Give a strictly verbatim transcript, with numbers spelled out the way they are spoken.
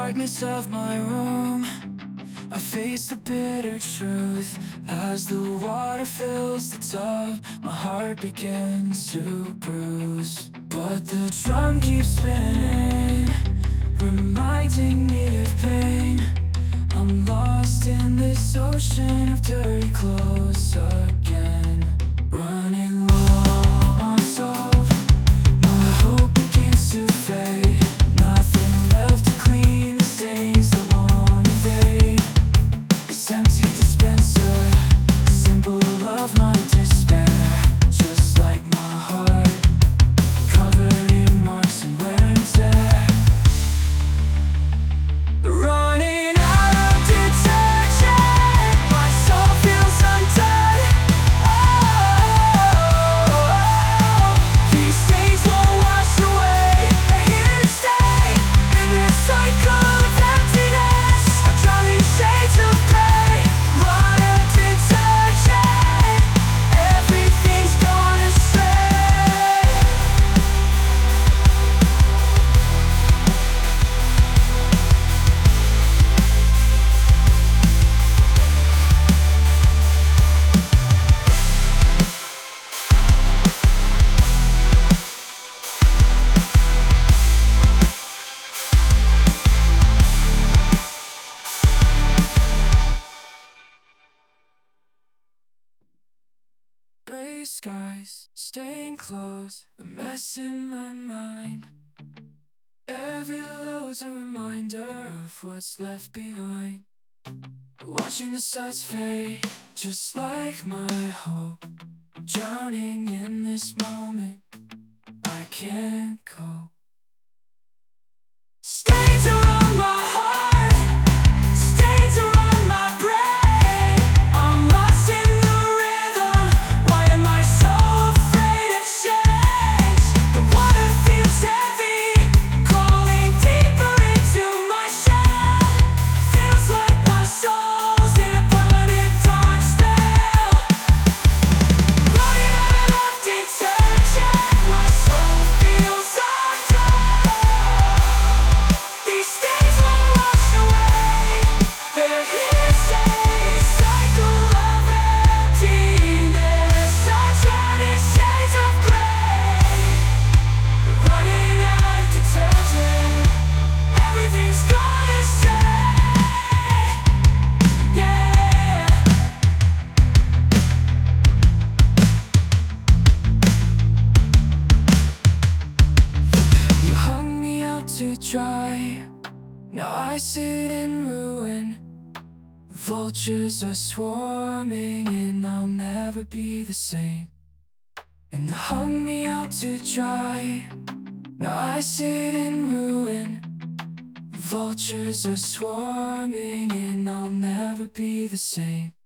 darkness of my room, I face the bitter truth. As the water fills the tub, my heart begins to bruise. But the drum keeps spinning, reminding me of pain. I'm lost in this ocean of dirty clothes again. Running low on salt, my hope begins to fade. Nothing left to clean the stains that won't evade. This empty dispenser, symbol of my despair. Just like my heart, covered in marks and wear and tear. Running out of detergent, my soul feels undone. Oh, these stains won't wash away. They're here to stay in this cycle of emptiness. I'm drowning in shades of gray. Run out of detergent, everything's gone astray. Gray skies, staying close, a mess in my mind. Every load's a reminder of what's left behind. Watching the stars fade, just like my hope. Drowning in this moment, I can't go. Stains around my heart, stains around my brain. I'm lost in the rhythm, why am I so afraid of change? The water feels heavy, calling deeper into my shell. Feels like my soul's in a permanent dark spell. Running out of detergent, my soul feels undone. These stains won't wash away. They're here to stay, cycle of emptiness. I'm drowning in shades of gray. Running out of detergent, everything's gone astray. Yeah. You hung me out to dry, now I sit in ruin. Vultures are swarming and I'll never be the same. And you hung me out to dry, now I sit in ruin. Vultures are swarming and I'll never be the same.